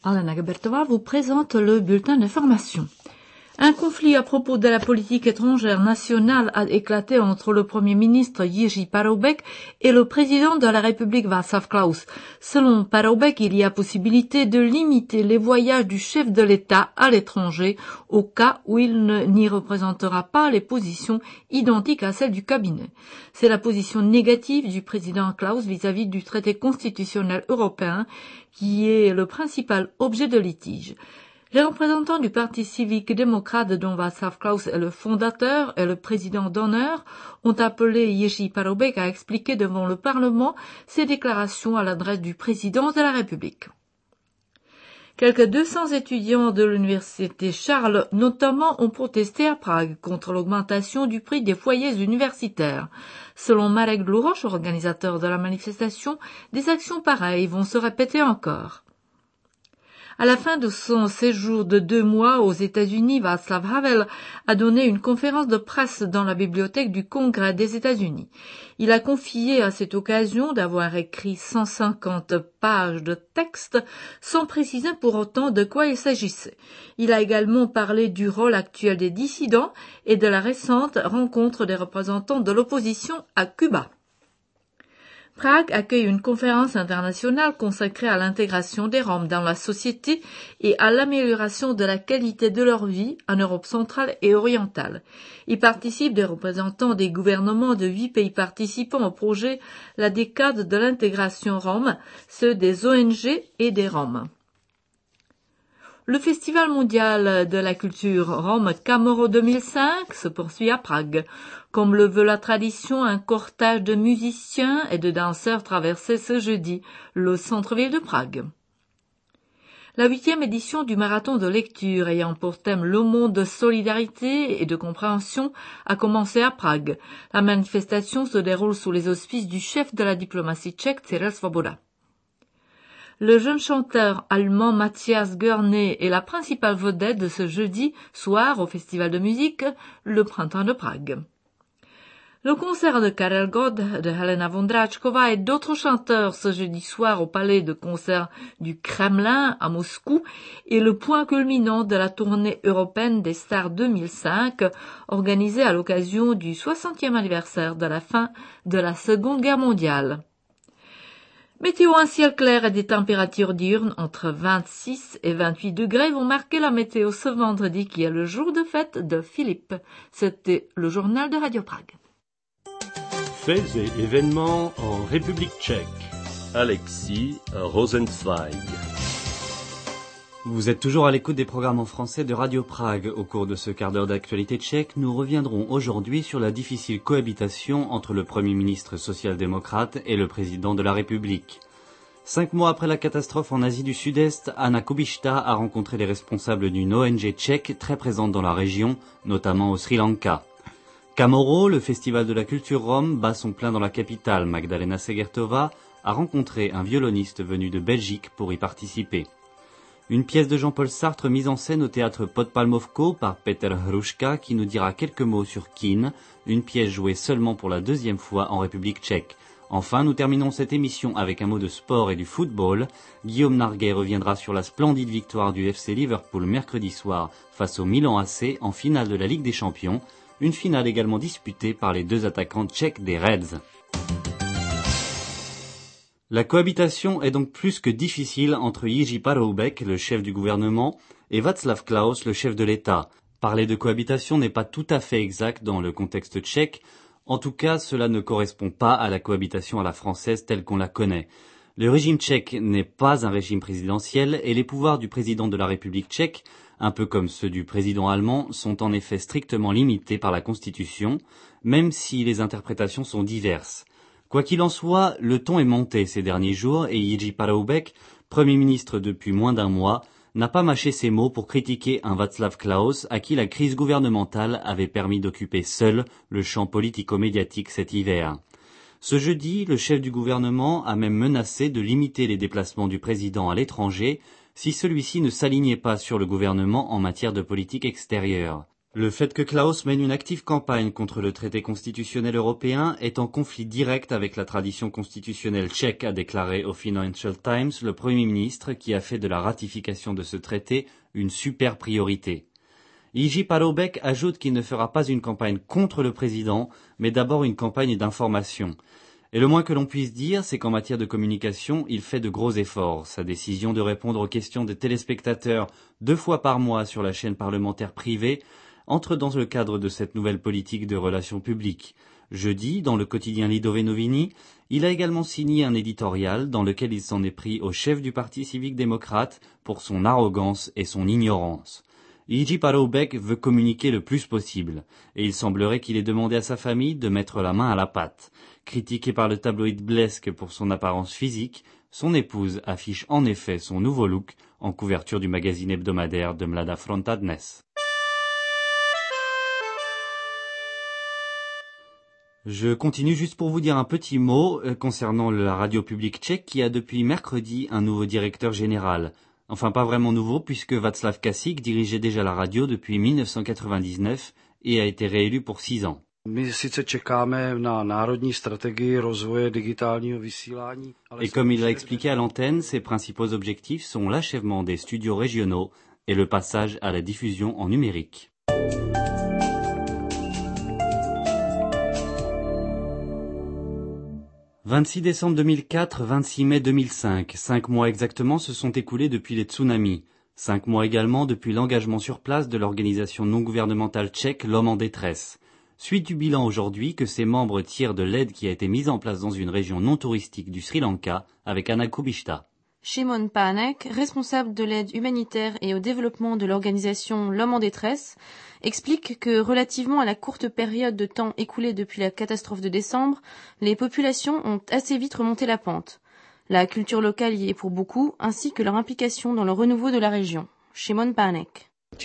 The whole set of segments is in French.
Alena Gebertova vous présente le bulletin d'information. Un conflit à propos de la politique étrangère nationale a éclaté entre le Premier ministre Jiří Paroubek et le président de la République Václav Klaus. Selon Paroubek, il y a possibilité de limiter les voyages du chef de l'État à l'étranger au cas où il n'y représentera pas les positions identiques à celles du cabinet. C'est la position négative du président Klaus vis-à-vis du traité constitutionnel européen qui est le principal objet de litige. Les représentants du Parti civique démocrate dont Václav Klaus est le fondateur et le président d'honneur ont appelé Jiří Paroubek à expliquer devant le Parlement ses déclarations à l'adresse du président de la République. Quelques 200 étudiants de l'université Charles notamment ont protesté à Prague contre l'augmentation du prix des foyers universitaires. Selon Marek Dlouroš, organisateur de la manifestation, des actions pareilles vont se répéter encore. À la fin de son séjour de 2 mois aux États-Unis, Václav Havel a donné une conférence de presse dans la bibliothèque du Congrès des États-Unis. Il a confié à cette occasion d'avoir écrit 150 pages de texte sans préciser pour autant de quoi il s'agissait. Il a également parlé du rôle actuel des dissidents et de la récente rencontre des représentants de l'opposition à Cuba. Prague accueille une conférence internationale consacrée à l'intégration des Roms dans la société et à l'amélioration de la qualité de leur vie en Europe centrale et orientale. Y participent des représentants des gouvernements de 8 pays participants au projet La décade de l'intégration Rome, ceux des ONG et des Roms. Le Festival mondial de la culture Rome Camoro 2005 se poursuit à Prague. Comme le veut la tradition, un cortège de musiciens et de danseurs traversait ce jeudi le centre-ville de Prague. La 8e édition du marathon de lecture ayant pour thème le monde de solidarité et de compréhension a commencé à Prague. La manifestation se déroule sous les auspices du chef de la diplomatie tchèque, Cyril Svoboda. Le jeune chanteur allemand Matthias Görné est la principale vedette de ce jeudi soir au festival de musique Le Printemps de Prague. Le concert de Karel Gott, de Helena Vondráčková et d'autres chanteurs ce jeudi soir au palais de concert du Kremlin à Moscou est le point culminant de la tournée européenne des stars 2005 organisée à l'occasion du 60e anniversaire de la fin de la Seconde Guerre mondiale. Météo, un ciel clair et des températures diurnes entre 26 et 28 degrés vont marquer la météo ce vendredi qui est le jour de fête de Philippe. C'était le journal de Radio Prague. Faits et événements en République tchèque. Alexis Rosenzweig. Vous êtes toujours à l'écoute des programmes en français de Radio Prague. Au cours de ce quart d'heure d'actualité tchèque, nous reviendrons aujourd'hui sur la difficile cohabitation entre le Premier ministre social-démocrate et le président de la République. 5 mois après la catastrophe en Asie du Sud-Est, Anna Kubišta a rencontré les responsables d'une ONG tchèque très présente dans la région, notamment au Sri Lanka. Camoro, le festival de la culture rome, bat son plein dans la capitale. Magdalena Segertova a rencontré un violoniste venu de Belgique pour y participer. Une pièce de Jean-Paul Sartre mise en scène au théâtre Podpalmovko par Peter Hruška qui nous dira quelques mots sur Kin, une pièce jouée seulement pour la 2e fois en République tchèque. Enfin, nous terminons cette émission avec un mot de sport et du football. Guillaume Narguet reviendra sur la splendide victoire du FC Liverpool mercredi soir face au Milan AC en finale de la Ligue des Champions, une finale également disputée par les 2 attaquants tchèques des Reds. La cohabitation est donc plus que difficile entre Jiří Paroubek, le chef du gouvernement, et Václav Klaus, le chef de l'État. Parler de cohabitation n'est pas tout à fait exact dans le contexte tchèque. En tout cas, cela ne correspond pas à la cohabitation à la française telle qu'on la connaît. Le régime tchèque n'est pas un régime présidentiel et les pouvoirs du président de la République tchèque, un peu comme ceux du président allemand, sont en effet strictement limités par la Constitution, même si les interprétations sont diverses. Quoi qu'il en soit, le ton est monté ces derniers jours et Jiří Paroubek, Premier ministre depuis moins d'1 mois, n'a pas mâché ses mots pour critiquer un Václav Klaus à qui la crise gouvernementale avait permis d'occuper seul le champ politico-médiatique cet hiver. Ce jeudi, le chef du gouvernement a même menacé de limiter les déplacements du président à l'étranger si celui-ci ne s'alignait pas sur le gouvernement en matière de politique extérieure. Le fait que Klaus mène une active campagne contre le traité constitutionnel européen est en conflit direct avec la tradition constitutionnelle tchèque, a déclaré au Financial Times le Premier ministre qui a fait de la ratification de ce traité une super priorité. Jiří Paroubek ajoute qu'il ne fera pas une campagne contre le président, mais d'abord une campagne d'information. Et le moins que l'on puisse dire, c'est qu'en matière de communication, il fait de gros efforts. Sa décision de répondre aux questions des téléspectateurs 2 fois par mois sur la chaîne parlementaire privée entre dans le cadre de cette nouvelle politique de relations publiques. Jeudi, dans le quotidien Lidové Noviny, il a également signé un éditorial dans lequel il s'en est pris au chef du Parti civique démocrate pour son arrogance et son ignorance. Jiří Paroubek veut communiquer le plus possible, et il semblerait qu'il ait demandé à sa famille de mettre la main à la pâte. Critiqué par le tabloïd Blesk pour son apparence physique, son épouse affiche en effet son nouveau look en couverture du magazine hebdomadaire de Mladá fronta Dnes. Je continue juste pour vous dire un petit mot concernant la radio publique tchèque qui a depuis mercredi un nouveau directeur général. Enfin, pas vraiment nouveau, puisque Václav Kasík dirigeait déjà la radio depuis 1999 et a été réélu pour 6 ans. Et comme il l'a expliqué à l'antenne, ses principaux objectifs sont l'achèvement des studios régionaux et le passage à la diffusion en numérique. « 26 décembre 2004, 26 mai 2005, 5 mois exactement se sont écoulés depuis les tsunamis. 5 mois également depuis l'engagement sur place de l'organisation non gouvernementale tchèque L'Homme en détresse. Suite du bilan aujourd'hui que ses membres tirent de l'aide qui a été mise en place dans une région non touristique du Sri Lanka avec Anna Kubishta. Šimon Pánek, responsable de l'aide humanitaire et au développement de l'organisation L'Homme en détresse, explique que relativement à la courte période de temps écoulée depuis la catastrophe de décembre, les populations ont assez vite remonté la pente. La culture locale y est pour beaucoup, ainsi que leur implication dans le renouveau de la région. Šimon Pánek.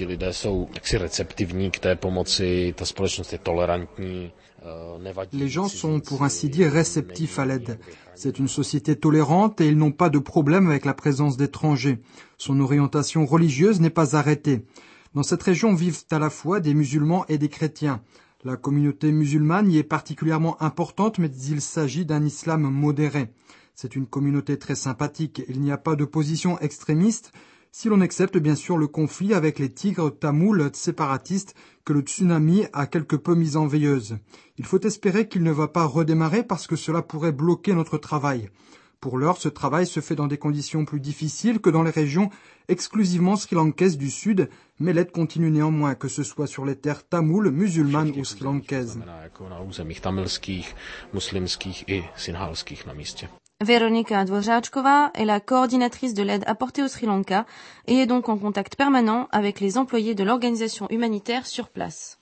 Les gens sont, pour ainsi dire, réceptifs à l'aide. C'est une société tolérante et ils n'ont pas de problème avec la présence d'étrangers. Son orientation religieuse n'est pas arrêtée. Dans cette région vivent à la fois des musulmans et des chrétiens. La communauté musulmane y est particulièrement importante, mais il s'agit d'un islam modéré. C'est une communauté très sympathique. Il n'y a pas de position extrémiste, si l'on accepte bien sûr le conflit avec les tigres tamouls séparatistes que le tsunami a quelque peu mis en veilleuse. Il faut espérer qu'il ne va pas redémarrer parce que cela pourrait bloquer notre travail. Pour l'heure, ce travail se fait dans des conditions plus difficiles que dans les régions exclusivement sri-lankaises du sud, mais l'aide continue néanmoins, que ce soit sur les terres tamoules, musulmanes ou sri-lankaises. Veronika Dvořáčková est la coordinatrice de l'aide apportée au Sri Lanka et est donc en contact permanent avec les employés de l'organisation humanitaire sur place.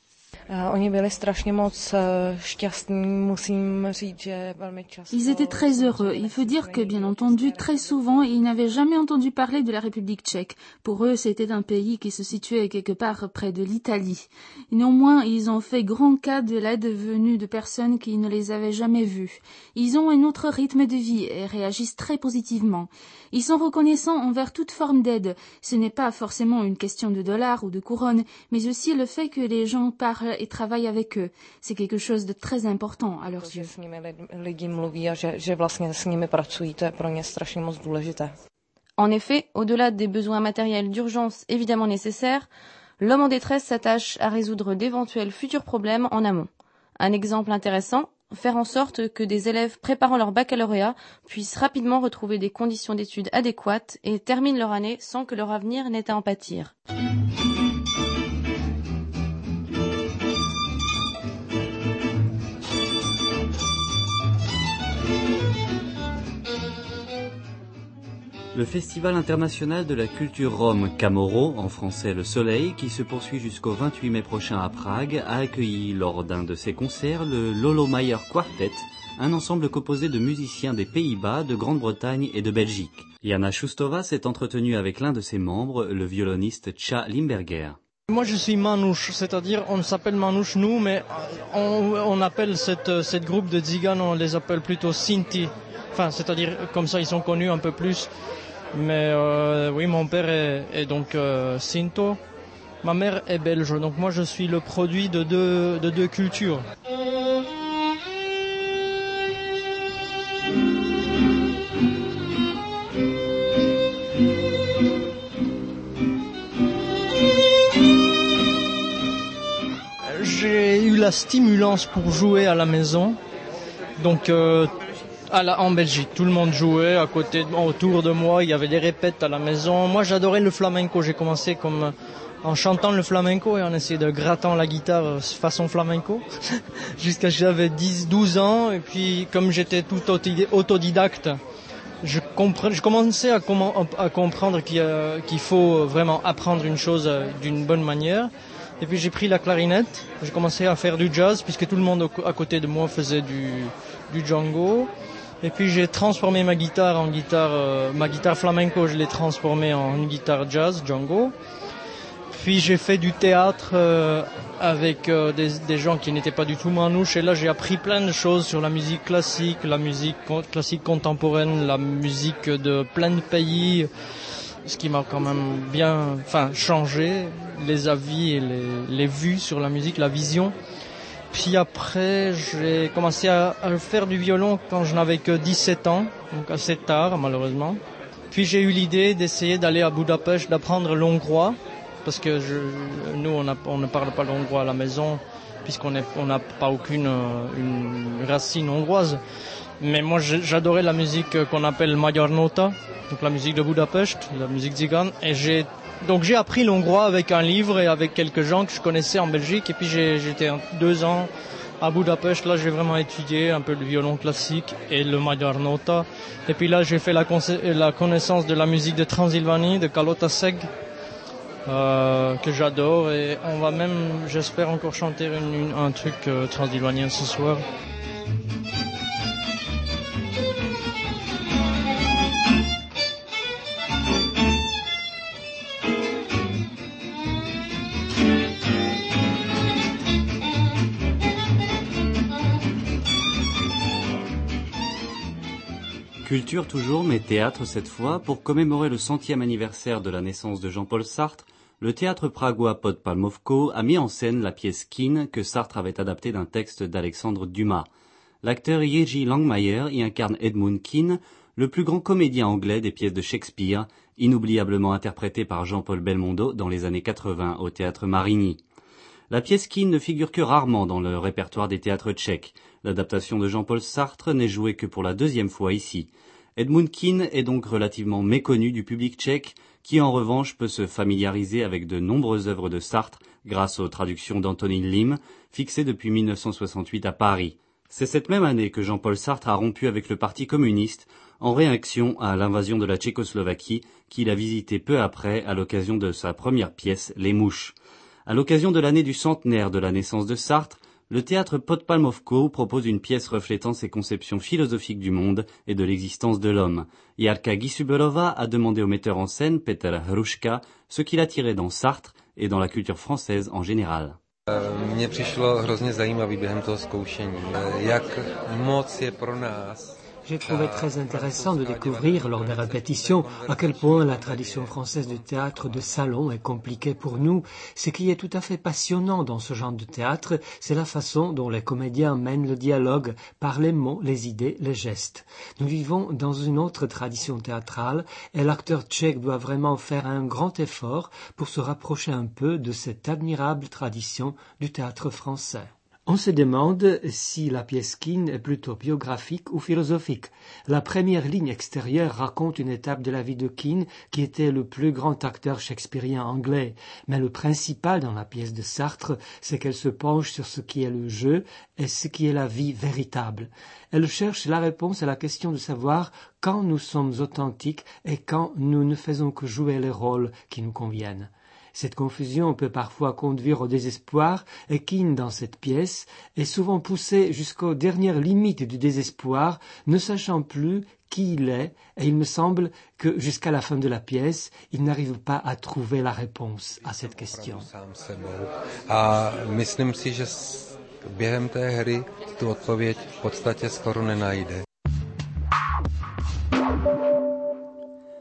Ils étaient très heureux. Il faut dire que, bien entendu, très souvent, ils n'avaient jamais entendu parler de la République tchèque. Pour eux, c'était un pays qui se situait quelque part près de l'Italie. Néanmoins, ils ont fait grand cas de l'aide venue de personnes qui ne les avaient jamais vus. Ils ont un autre rythme de vie et réagissent très positivement. Ils sont reconnaissants envers toute forme d'aide. Ce n'est pas forcément une question de dollars ou de couronnes, mais aussi le fait que les gens parlent et travaillent avec eux. C'est quelque chose de très important à leurs yeux. En effet, au-delà des besoins matériels d'urgence évidemment nécessaires, l'homme en détresse s'attache à résoudre d'éventuels futurs problèmes en amont. Un exemple intéressant, faire en sorte que des élèves préparant leur baccalauréat puissent rapidement retrouver des conditions d'études adéquates et terminent leur année sans que leur avenir n'ait à en pâtir. Le Festival international de la culture rome Camorro, en français Le Soleil, qui se poursuit jusqu'au 28 mai prochain à Prague, a accueilli lors d'un de ses concerts le Lolo Mayer Quartet, un ensemble composé de musiciens des Pays-Bas, de Grande-Bretagne et de Belgique. Jana Šustová s'est entretenue avec l'un de ses membres, le violoniste Tcha Limberger. Moi je suis Manouche, c'est-à-dire on s'appelle Manouche nous, mais on appelle cette groupe de tziganes, on les appelle plutôt Sinti. Enfin, c'est-à-dire comme ça ils sont connus un peu plus. Mais oui, mon père est donc Sinto Ma mère est belge, donc moi je suis le produit de deux cultures. J'ai eu la stimulance pour jouer à la maison, donc en Belgique. Tout le monde jouait à côté, autour de moi, il y avait des répètes à la maison. Moi j'adorais le flamenco, j'ai commencé en chantant le flamenco et en essayant de grattant la guitare façon flamenco jusqu'à ce que j'avais 12 ans. Et puis comme j'étais tout autodidacte, je commençais à comprendre qu'il faut vraiment apprendre une chose d'une bonne manière. Et puis j'ai pris la clarinette, j'ai commencé à faire du jazz puisque tout le monde à côté de moi faisait du Django. Et puis j'ai transformé ma guitare flamenco, je l'ai transformée en une guitare jazz, Django. Puis j'ai fait du théâtre avec des gens qui n'étaient pas du tout manouches. Et là j'ai appris plein de choses sur la musique classique classique contemporaine, la musique de plein de pays. Ce qui m'a quand même bien changé les avis et les vues sur la musique, la vision. Puis après, j'ai commencé à faire du violon quand je n'avais que 17 ans, donc assez tard malheureusement. Puis j'ai eu l'idée d'essayer d'aller à Budapest, d'apprendre l'hongrois, parce que nous on ne parle pas l'hongrois à la maison, puisqu'on n'a pas aucune une racine hongroise. Mais moi j'adorais la musique qu'on appelle Magyar Nota, donc la musique de Budapest, la musique tzigane. Et j'ai appris l'hongrois avec un livre et avec quelques gens que je connaissais en Belgique. Et puis j'étais 2 ans à Budapest. Là j'ai vraiment étudié un peu le violon classique et le Magyar Nota. Et puis là j'ai fait la connaissance de la musique de Transylvanie, de Kalota Szeg, que j'adore. Et on va même, j'espère, encore chanter un truc transylvanien ce soir. Culture toujours, mais théâtre cette fois. Pour commémorer le 100e anniversaire de la naissance de Jean-Paul Sartre, le théâtre pragois Podpalmovko a mis en scène la pièce Kin que Sartre avait adaptée d'un texte d'Alexandre Dumas. L'acteur Jiří Langmajer y incarne Edmund Kean, le plus grand comédien anglais des pièces de Shakespeare, inoubliablement interprété par Jean-Paul Belmondo dans les années 80 au théâtre Marigny. La pièce Kin ne figure que rarement dans le répertoire des théâtres tchèques. L'adaptation de Jean-Paul Sartre n'est jouée que pour la 2e fois ici. Edmund Kean est donc relativement méconnu du public tchèque, qui en revanche peut se familiariser avec de nombreuses œuvres de Sartre grâce aux traductions d'Antonin Lim, fixées depuis 1968 à Paris. C'est cette même année que Jean-Paul Sartre a rompu avec le Parti communiste en réaction à l'invasion de la Tchécoslovaquie qu'il a visité peu après à l'occasion de sa première pièce Les Mouches. À l'occasion de l'année du centenaire de la naissance de Sartre, le théâtre Podpalmovko propose une pièce reflétant ses conceptions philosophiques du monde et de l'existence de l'homme. Jarka Gisuberova a demandé au metteur en scène, Petr Hruška, ce qu'il attirait dans Sartre et dans la culture française en général. Mně přišlo hrozně zajímavý během toho zkoušení, jak moc je pro nás. J'ai trouvé très intéressant de découvrir lors des répétitions à quel point la tradition française du théâtre de salon est compliquée pour nous. Ce qui est tout à fait passionnant dans ce genre de théâtre, c'est la façon dont les comédiens mènent le dialogue par les mots, les idées, les gestes. Nous vivons dans une autre tradition théâtrale et l'acteur tchèque doit vraiment faire un grand effort pour se rapprocher un peu de cette admirable tradition du théâtre français. On se demande si la pièce Kin est plutôt biographique ou philosophique. La première ligne extérieure raconte une étape de la vie de Kean, qui était le plus grand acteur shakespearien anglais. Mais le principal dans la pièce de Sartre, c'est qu'elle se penche sur ce qui est le jeu et ce qui est la vie véritable. Elle cherche la réponse à la question de savoir quand nous sommes authentiques et quand nous ne faisons que jouer les rôles qui nous conviennent. Cette confusion peut parfois conduire au désespoir et Kean, dans cette pièce, est souvent poussé jusqu'aux dernières limites du désespoir, ne sachant plus qui il est, et il me semble que jusqu'à la fin de la pièce, il n'arrive pas à trouver la réponse à cette question. A myslím si, že během té hry tu odpověď v podstatě skoro nenajde. À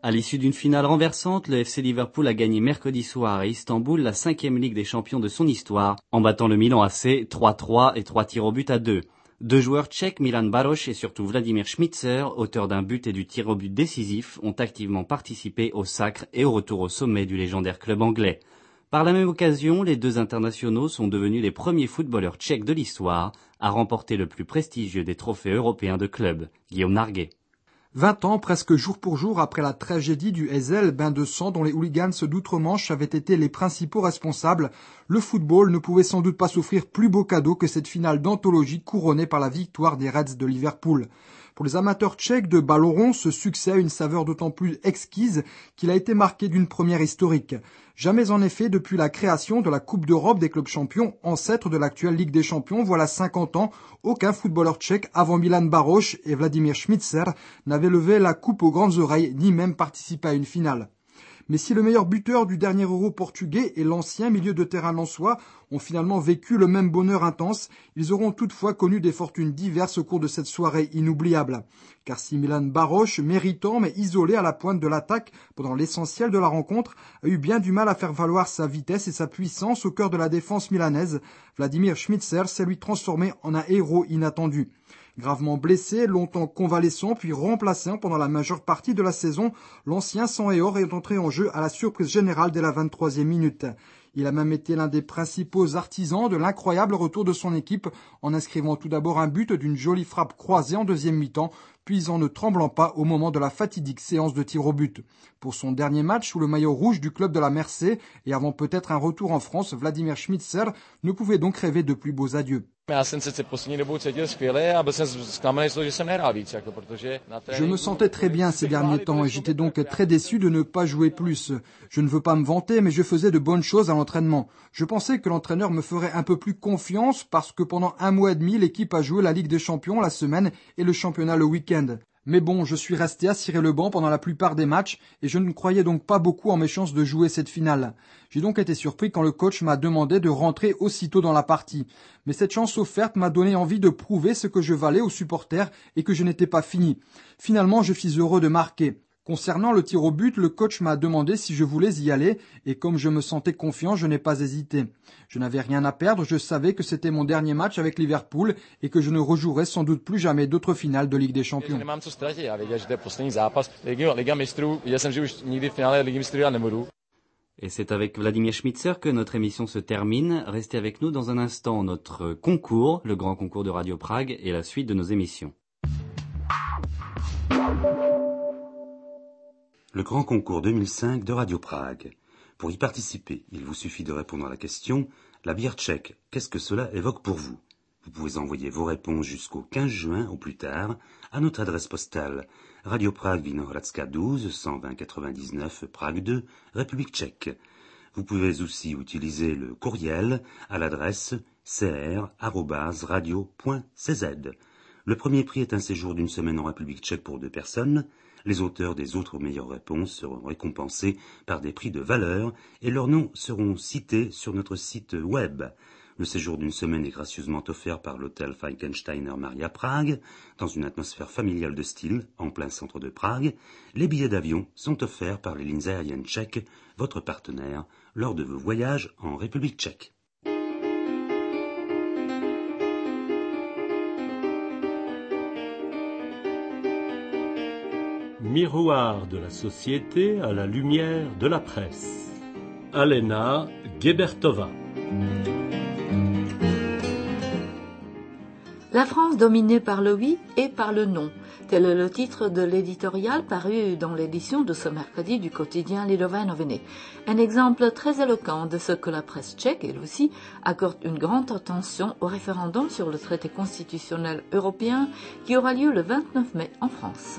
À l'issue d'une finale renversante, le FC Liverpool a gagné mercredi soir à Istanbul la 5e Ligue des Champions de son histoire, en battant le Milan AC 3-3 et 3 tirs au but à 2. Deux joueurs tchèques, Milan Baroš et surtout Vladimir Šmicer, auteurs d'un but et du tir au but décisif, ont activement participé au sacre et au retour au sommet du légendaire club anglais. Par la même occasion, les deux internationaux sont devenus les premiers footballeurs tchèques de l'histoire à remporter le plus prestigieux des trophées européens de club, Guillaume Narguet. 20 ans, presque jour pour jour, après la tragédie du Heysel, bain de sang dont les hooligans d'outre-Manche avaient été les principaux responsables, le football ne pouvait sans doute pas s'offrir plus beau cadeau que cette finale d'anthologie couronnée par la victoire des Reds de Liverpool. Pour les amateurs tchèques de ballon rond, ce succès a une saveur d'autant plus exquise qu'il a été marqué d'une première historique. Jamais en effet, depuis la création de la Coupe d'Europe des clubs champions, ancêtre de l'actuelle Ligue des champions, voilà 50 ans, aucun footballeur tchèque avant Milan Baroš et Vladimir Šmicer n'avait levé la coupe aux grandes oreilles, ni même participé à une finale. Mais si le meilleur buteur du dernier Euro portugais et l'ancien milieu de terrain lensois ont finalement vécu le même bonheur intense, ils auront toutefois connu des fortunes diverses au cours de cette soirée inoubliable. Car si Milan Baroš, méritant mais isolé à la pointe de l'attaque pendant l'essentiel de la rencontre, a eu bien du mal à faire valoir sa vitesse et sa puissance au cœur de la défense milanaise, Vladimir Šmicer s'est lui transformé en un héros inattendu. Gravement blessé, longtemps convalescent puis remplaçant pendant la majeure partie de la saison, l'ancien sang et or est entré en jeu à la surprise générale dès la 23e minute. Il a même été l'un des principaux artisans de l'incroyable retour de son équipe en inscrivant tout d'abord un but d'une jolie frappe croisée en deuxième mi-temps, puis en ne tremblant pas au moment de la fatidique séance de tir au but. Pour son dernier match sous le maillot rouge du club de la Mercé et avant peut-être un retour en France, Vladimir Šmicer ne pouvait donc rêver de plus beaux adieux. Je me sentais très bien ces derniers temps et j'étais donc très déçu de ne pas jouer plus. Je ne veux pas me vanter, mais je faisais de bonnes choses à l'entraînement. Je pensais que l'entraîneur me ferait un peu plus confiance parce que pendant 1 mois et demi, l'équipe a joué la Ligue des Champions la semaine et le championnat le week-end. Mais bon, je suis resté à cirer le banc pendant la plupart des matchs et je ne croyais donc pas beaucoup en mes chances de jouer cette finale. J'ai donc été surpris quand le coach m'a demandé de rentrer aussitôt dans la partie. Mais cette chance offerte m'a donné envie de prouver ce que je valais aux supporters et que je n'étais pas fini. Finalement, je suis heureux de marquer. Concernant le tir au but, le coach m'a demandé si je voulais y aller et comme je me sentais confiant, je n'ai pas hésité. Je n'avais rien à perdre, je savais que c'était mon dernier match avec Liverpool et que je ne rejouerais sans doute plus jamais d'autres finales de Ligue des Champions. Et c'est avec Vladimir Šmicer que notre émission se termine. Restez avec nous dans un instant, notre concours, le grand concours de Radio Prague et la suite de nos émissions. Le grand concours 2005 de Radio Prague. Pour y participer, il vous suffit de répondre à la question « La bière tchèque, qu'est-ce que cela évoque pour vous ?» Vous pouvez envoyer vos réponses jusqu'au 15 juin au plus tard à notre adresse postale Radio Prague Vinohradska 12 120 99 Prague 2, République tchèque. Vous pouvez aussi utiliser le courriel à l'adresse cr@radio.cz. Le premier prix est un séjour d'une semaine en République tchèque pour 2 personnes. Les auteurs des autres meilleures réponses seront récompensés par des prix de valeur et leurs noms seront cités sur notre site web. Le séjour d'une semaine est gracieusement offert par l'hôtel Falkensteiner Maria Prague, dans une atmosphère familiale de style, en plein centre de Prague. Les billets d'avion sont offerts par les lignes aériennes tchèques, votre partenaire, lors de vos voyages en République tchèque. Miroir de la société à la lumière de la presse. Alena Gebertova. La France dominée par le oui et par le non. Tel est le titre de l'éditorial paru dans l'édition de ce mercredi du quotidien Lidové noviny. Un exemple très éloquent de ce que la presse tchèque, elle aussi, accorde une grande attention au référendum sur le traité constitutionnel européen qui aura lieu le 29 mai en France.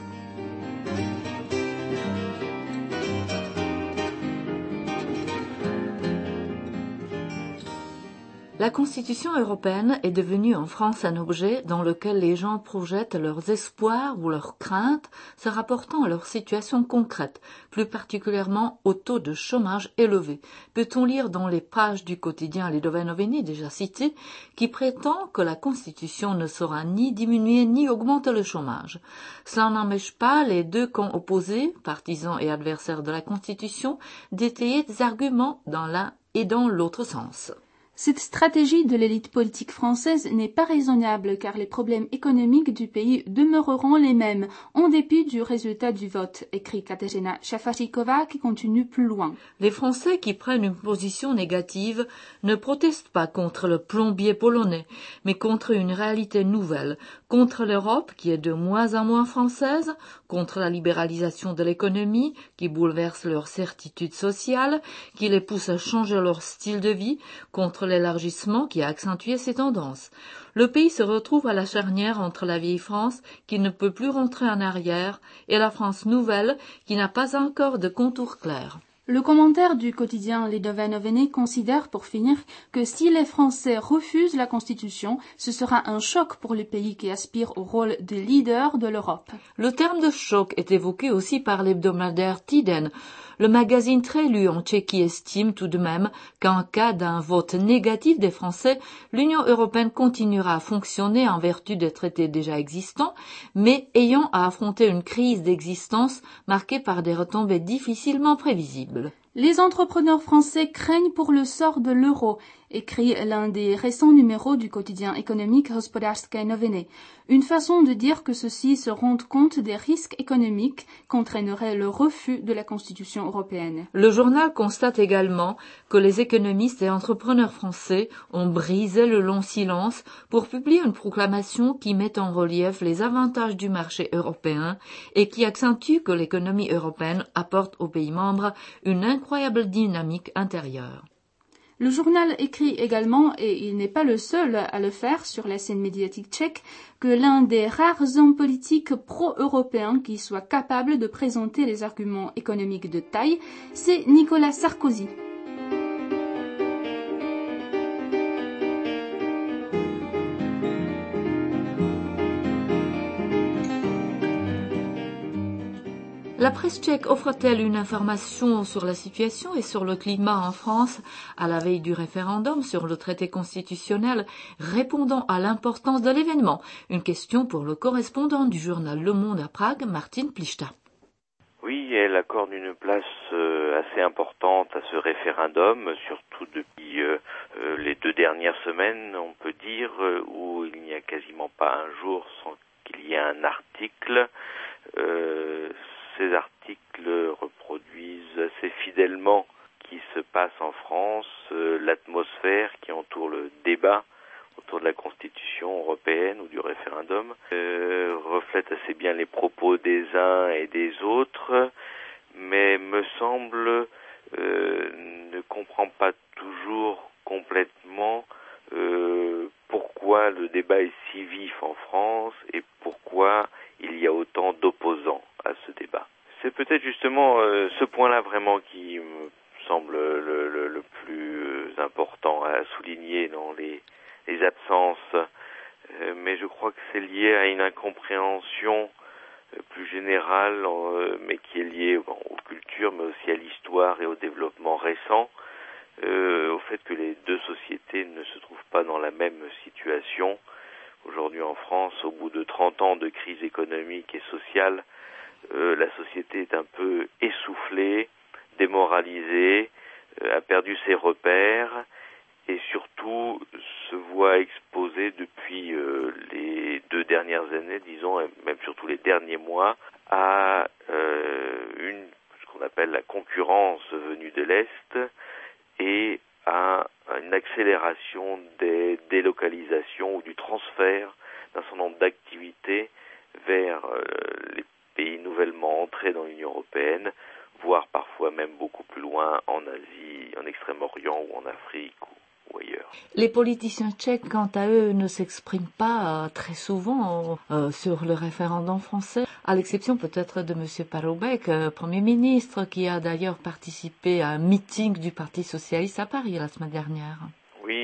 La Constitution européenne est devenue en France un objet dans lequel les gens projettent leurs espoirs ou leurs craintes se rapportant à leur situation concrète, plus particulièrement au taux de chômage élevé. Peut-on lire dans les pages du quotidien Lidové noviny déjà cité, qui prétend que la Constitution ne saura ni diminuer ni augmenter le chômage. Cela n'empêche pas les deux camps opposés, partisans et adversaires de la Constitution, d'étayer des arguments dans l'un et dans l'autre sens. Cette stratégie de l'élite politique française n'est pas raisonnable car les problèmes économiques du pays demeureront les mêmes en dépit du résultat du vote, écrit Kateřina Šafaříková qui continue plus loin. Les Français qui prennent une position négative ne protestent pas contre le plombier polonais, mais contre une réalité nouvelle, contre l'Europe qui est de moins en moins française, contre la libéralisation de l'économie qui bouleverse leurs certitudes sociales, qui les pousse à changer leur style de vie, contre l'élargissement qui a accentué ces tendances. Le pays se retrouve à la charnière entre la vieille France qui ne peut plus rentrer en arrière et la France nouvelle qui n'a pas encore de contours clairs. Le commentaire du quotidien Lidové noviny considère pour finir que si les Français refusent la Constitution, ce sera un choc pour les pays qui aspirent au rôle de leader de l'Europe. Le terme de choc est évoqué aussi par l'hebdomadaire Tiden. Le magazine très lu en Tchéquie estime tout de même qu'en cas d'un vote négatif des Français, l'Union européenne continuera à fonctionner en vertu des traités déjà existants, mais ayant à affronter une crise d'existence marquée par des retombées difficilement prévisibles. Les entrepreneurs français craignent pour le sort de l'euro, écrit l'un des récents numéros du quotidien économique Hospodářské noviny. Une façon de dire que ceux-ci se rendent compte des risques économiques qu'entraînerait le refus de la Constitution européenne. Le journal constate également que les économistes et entrepreneurs français ont brisé le long silence pour publier une proclamation qui met en relief les avantages du marché européen et qui accentue que l'économie européenne apporte aux pays membres une incroyable dynamique intérieure. Le journal écrit également, et il n'est pas le seul à le faire sur la scène médiatique tchèque, que l'un des rares hommes politiques pro-européens qui soit capable de présenter les arguments économiques de taille, c'est Nicolas Sarkozy. La presse tchèque offre-t-elle une information sur la situation et sur le climat en France à la veille du référendum sur le traité constitutionnel répondant à l'importance de l'événement? Une question pour le correspondant du journal Le Monde à Prague, Martin Plišta. Oui, elle accorde une place assez importante à ce référendum, surtout depuis les 2 dernières semaines, on peut dire, où il n'y a quasiment pas un jour sans qu'il y ait un article. Ces articles reproduisent assez fidèlement ce qui se passe en France, l'atmosphère qui entoure le débat autour de la Constitution européenne ou du référendum, reflète assez bien les propos des uns et des autres, mais me semble ne comprend pas toujours complètement pourquoi le débat est si vif en France et pourquoi il y a autant d'opposants à ce débat. C'est peut-être justement ce point-là vraiment qui me semble le plus important à souligner dans les absences, mais je crois que c'est lié à une incompréhension plus générale, mais qui est liée aux cultures, mais aussi à l'histoire et au développement récent, au fait que les deux sociétés ne se trouvent pas dans la même situation. Aujourd'hui en France, au bout de 30 ans de crise économique et sociale, la société est un peu essoufflée, démoralisée, a perdu ses repères et surtout se voit exposée depuis les 2 dernières années, disons, et même surtout les derniers mois, à ce qu'on appelle la concurrence venue de l'Est et à une accélération des délocalisations ou du transfert d'un certain nombre d'activités vers les pays nouvellement entrés dans l'Union européenne, voire parfois même beaucoup plus loin en Asie, en Extrême-Orient ou en Afrique ou ailleurs. Les politiciens tchèques, quant à eux, ne s'expriment pas très souvent sur le référendum français, à l'exception peut-être de M. Paroubek, Premier ministre, qui a d'ailleurs participé à un meeting du Parti socialiste à Paris la semaine dernière. Oui, c'est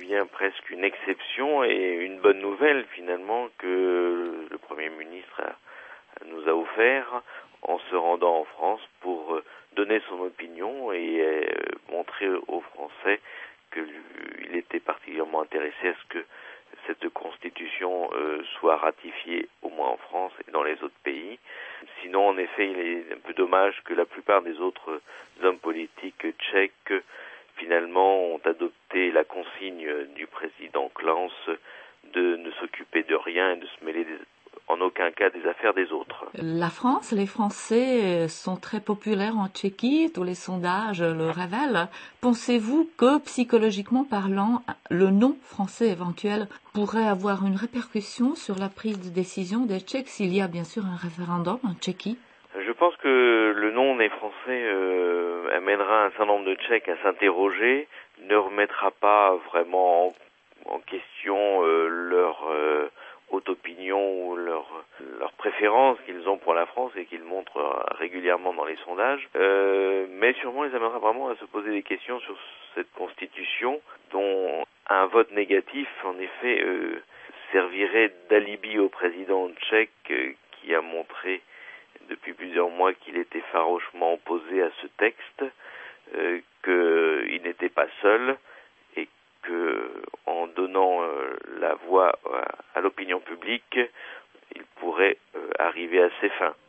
devient presque une exception et une bonne nouvelle finalement que le Premier ministre nous a offert en se rendant en France pour donner son opinion et montrer aux Français qu'il était particulièrement intéressé à ce que cette constitution soit ratifiée au moins en France et dans les autres pays. Sinon, en effet, il est un peu dommage que la plupart des autres hommes politiques tchèques finalement ont adopté la consigne du président Klaus de ne s'occuper de rien et de se mêler en aucun cas des affaires des autres. La France, les Français sont très populaires en Tchéquie, tous les sondages le révèlent. Pensez-vous que, psychologiquement parlant, le non français éventuel pourrait avoir une répercussion sur la prise de décision des Tchèques s'il y a bien sûr un référendum en Tchéquie? Je pense que le non des Français amènera un certain nombre de Tchèques à s'interroger, ne remettra pas vraiment en question leur haute opinion ou leur préférence qu'ils ont pour la France et qu'ils montrent régulièrement dans les sondages, mais sûrement les amènera vraiment à se poser des questions sur cette constitution dont un vote négatif en effet servirait d'alibi au président tchèque qui a montré depuis plusieurs mois qu'il était farouchement opposé à ce texte, qu'il n'était pas seul et qu'en donnant la voix à l'opinion publique, il pourrait arriver à ses fins.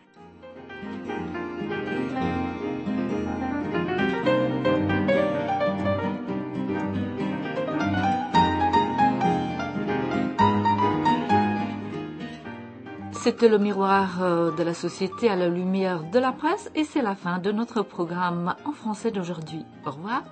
C'était le miroir de la société à la lumière de la presse et c'est la fin de notre programme en français d'aujourd'hui. Au revoir.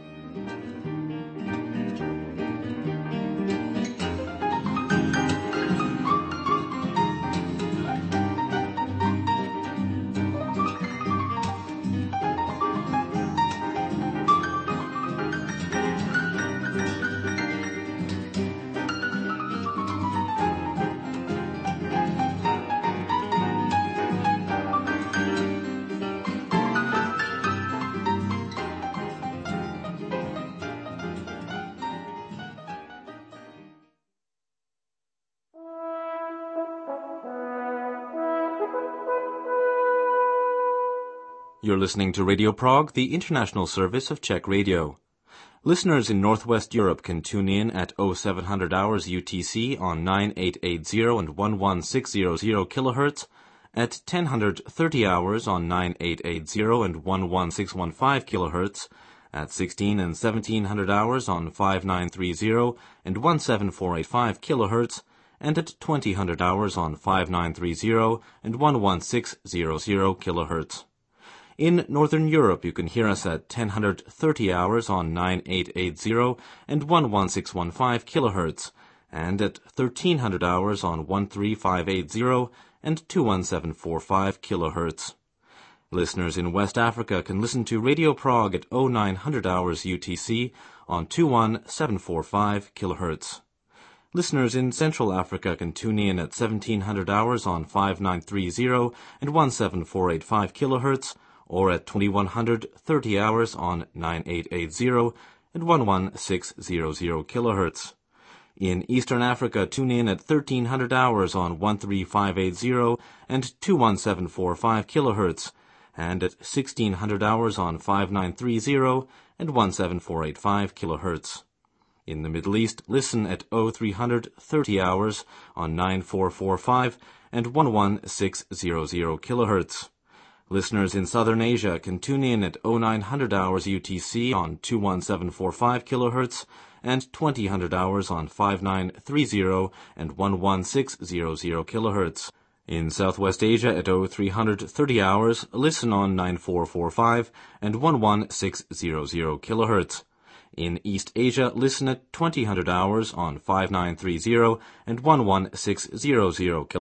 You're listening to Radio Prague, the international service of Czech Radio. Listeners in Northwest Europe can tune in at 0700 hours UTC on 9880 and 11600 kHz, at 1030 hours on 9880 and 11615 kHz, at 16 and 1700 hours on 5930 and 17485 kHz, and at 2000 hours on 5930 and 11600 kHz. In Northern Europe, you can hear us at 1030 hours on 9880 and 11615 kHz, and at 1300 hours on 13580 and 21745 kHz. Listeners in West Africa can listen to Radio Prague at 0900 hours UTC on 21745 kHz. Listeners in Central Africa can tune in at 1700 hours on 5930 and 17485 kHz, or at 2130 hours on 9880 and 11600 kHz. In Eastern Africa, tune in at 1300 hours on 13580 and 21745 kHz, and at 1600 hours on 5930 and 17485 kHz. In the Middle East, listen at 0330 hours on 9445 and 11600 kHz. Listeners in Southern Asia can tune in at 0900 hours UTC on 21745 kHz and 2000 hours on 5930 and 11600 kHz. In Southwest Asia at 0330 hours, listen on 9445 and 11600 kHz. In East Asia, listen at 2000 hours on 5930 and 11600 kHz.